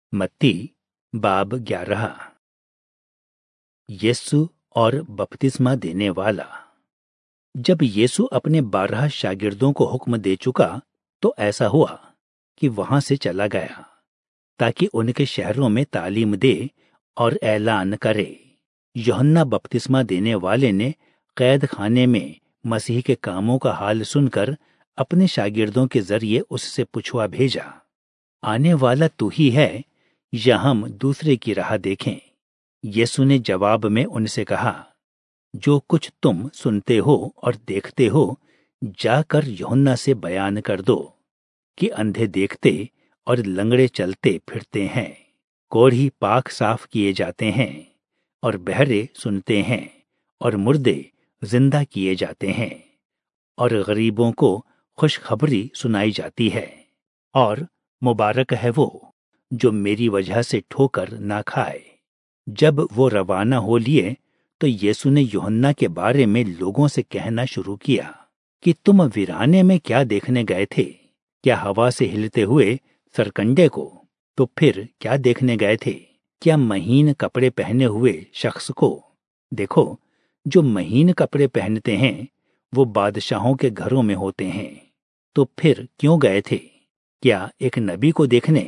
मत्ती बाब 11। यीशु और बपतिस्मा देने वाला। जब यीशु अपने 12 शागिर्दों को हुक्म दे चुका तो ऐसा हुआ कि वहां से चला गया ताकि उनके शहरों में तालीम दे और ऐलान करे। यूहन्ना बपतिस्मा देने वाले ने कैद खाने में मसीह के कामों का हाल सुनकर अपने शागिर्दों के जरिए उससे पूछवा भेजा, आने वाला तू ही है या हम दूसरे की राह देखें? यीशु ने जवाब में उनसे कहा, जो कुछ तुम सुनते हो और देखते हो जाकर यूहन्ना से बयान कर दो कि अंधे देखते और लंगड़े चलते फिरते हैं, कोढ़ी पाक साफ किए जाते हैं और बहरे सुनते हैं और मुर्दे जिंदा किए जाते हैं और गरीबों को खुशखबरी सुनाई जाती है। और मुबारक है वो जो मेरी वजह से ठोकर ना खाए। जब वो रवाना हो लिए तो यीशु ने यूहन्ना के बारे में लोगों से कहना शुरू किया कि तुम वीराने में क्या देखने गए थे? क्या हवा से हिलते हुए सरकंडे को? तो फिर क्या देखने गए थे? क्या महीन कपड़े पहने हुए शख्स को? देखो, जो महीन कपड़े पहनते हैं वो बादशाहों के घरों में होते हैं। तो फिर क्यों गए थे? क्या एक नबी को देखने?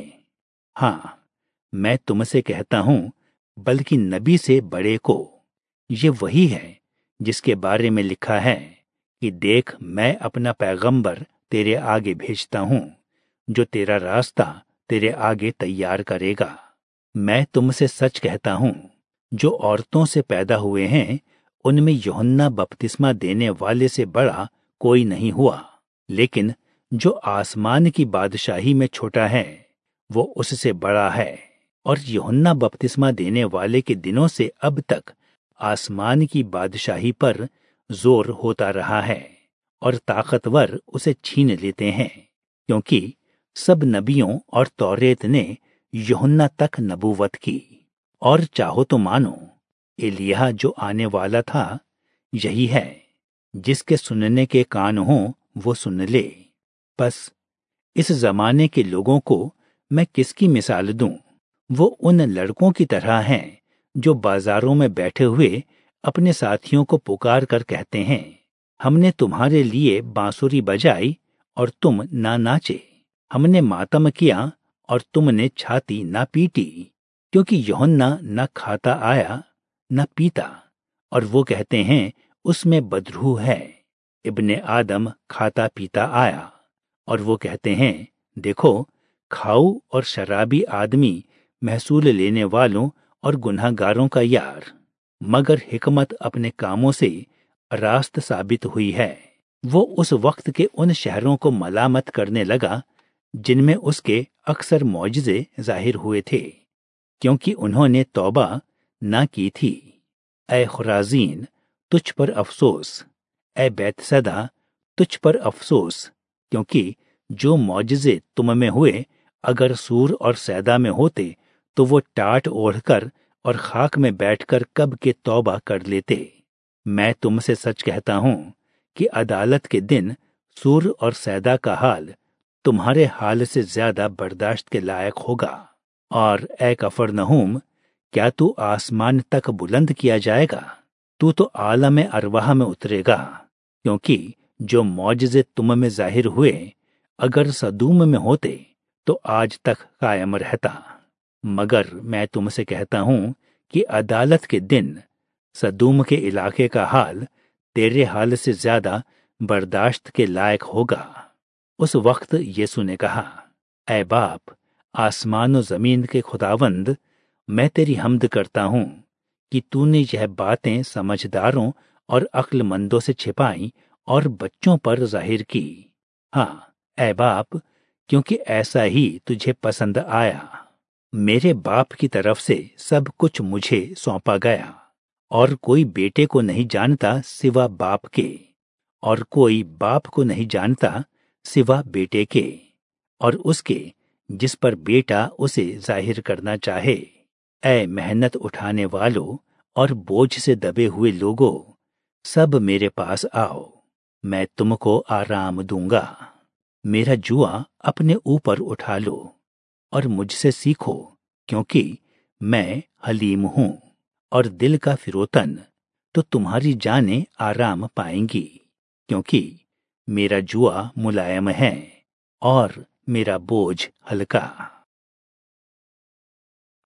हाँ, मैं तुमसे कहता हूं, बल्कि नबी से बड़े को। ये वही है जिसके बारे में लिखा है कि देख, मैं अपना पैगंबर तेरे आगे भेजता हूं, जो तेरा रास्ता तेरे आगे तैयार करेगा। मैं तुमसे सच कहता हूं, जो औरतों से पैदा हुए हैं उनमें यूहन्ना बपतिस्मा देने वाले से बड़ा कोई नहीं हुआ, लेकिन जो आसमान की बादशाही में छोटा है वो उससे बड़ा है। और यूहन्ना बपतिस्मा देने वाले के दिनों से अब तक आसमान की बादशाही पर जोर होता रहा है और ताकतवर उसे छीन लेते हैं, क्योंकि सब नबियों और तौरेत ने यूहन्ना तक नबूवत की। और चाहो तो मानो, एलिय्याह जो आने वाला था यही है। जिसके सुनने के कान हों वो सुन ले। बस इस जमाने के लोगों को मैं किसकी मिसाल दूं? वो उन लड़कों की तरह हैं जो बाजारों में बैठे हुए अपने साथियों को पुकार कर कहते हैं, हमने तुम्हारे लिए बांसुरी बजाई और तुम ना नाचे, हमने मातम किया और तुमने छाती ना पीटी। क्योंकि यूहन्ना न खाता आया न पीता, और वो कहते हैं उसमें बदरू है। इब्ने आदम खाता पीता आया, और वो कहते हैं, देखो, खाऊ और शराबी आदमी महसूल लेने वालों और गुनहगारों का यार। मगर हिकमत अपने कामों से रास्त साबित हुई है। वो उस वक्त के उन शहरों को मलामत करने लगा जिनमें उसके अक्सर मौजज़े जाहिर हुए थे, क्योंकि उन्होंने तौबा ना की थी। ऐ खुराजीन, तुझ पर अफसोस। ऐ बैतसैदा, तुझ पर अफसोस, क्योंकि जो मौजज़े तुम में हुए अगर सूर और सैदा में होते तो वो टाट ओढ़कर और खाक में बैठकर कब के तौबा कर लेते। मैं तुमसे सच कहता हूं कि अदालत के दिन सूर और सैदा का हाल तुम्हारे हाल से ज्यादा बर्दाश्त के लायक होगा। और ऐ कफरनहूम, क्या तू आसमान तक बुलंद किया जाएगा? तू तो आलम अरवाह में उतरेगा, क्योंकि जो मौजज़े तुम में जाहिर हुए अगर सदूम में होते तो आज तक कायम रहता। मगर मैं तुमसे कहता हूं कि अदालत के दिन सदूम के इलाके का हाल तेरे हाल से ज्यादा बर्दाश्त के लायक होगा। उस वक्त यीशु ने कहा, ऐ बाप, आसमान और जमीन के खुदावंद, मैं तेरी हम्द करता हूं कि तूने यह बातें समझदारों और अक्लमंदों से छिपाई और बच्चों पर जाहिर की। हाँ, ऐ बाप, क्योंकि ऐसा ही तुझे पसंद आया। मेरे बाप की तरफ से सब कुछ मुझे सौंपा गया, और कोई बेटे को नहीं जानता सिवा बाप के, और कोई बाप को नहीं जानता सिवा बेटे के, और उसके जिस पर बेटा उसे जाहिर करना चाहे। ऐ मेहनत उठाने वालों और बोझ से दबे हुए लोगों, सब मेरे पास आओ, मैं तुमको आराम दूंगा। मेरा जुआ अपने ऊपर उठा लो और मुझसे सीखो, کیونکہ میں حلیم ہوں اور دل کا فروتن، تو تمہاری جانیں آرام پائیں گی، کیونکہ میرا جوا ملائم ہے اور میرا بوجھ ہلکا۔